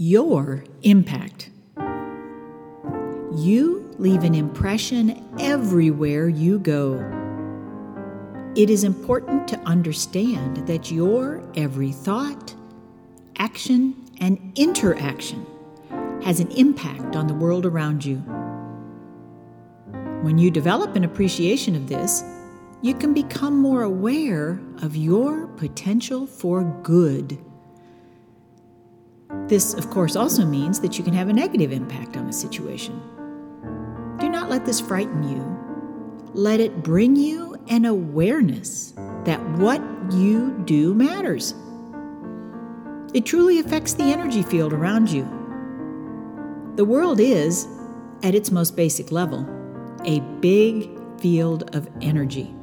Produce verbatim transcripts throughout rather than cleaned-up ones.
your impact. You leave an impression everywhere you go. It is important to understand that your every thought, action, and interaction has an impact on the world around you. When you develop an appreciation of this, you can become more aware of your potential for good. This, of course, also means that you can have a negative impact on a situation. Do not let this frighten you. Let it bring you an awareness that what you do matters. It truly affects the energy field around you. The world is, at its most basic level, a big field of energy.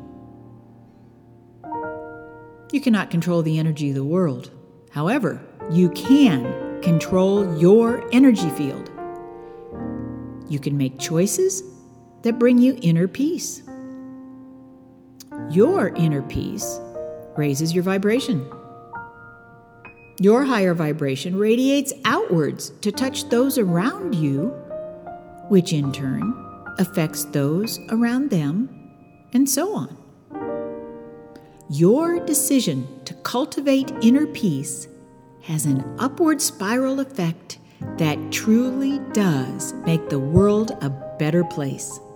You cannot control the energy of the world. However, you can control your energy field. You can make choices that bring you inner peace. Your inner peace raises your vibration. Your higher vibration radiates outwards to touch those around you, which in turn affects those around them, and so on. Your decision to cultivate inner peace has an upward spiral effect that truly does make the world a better place.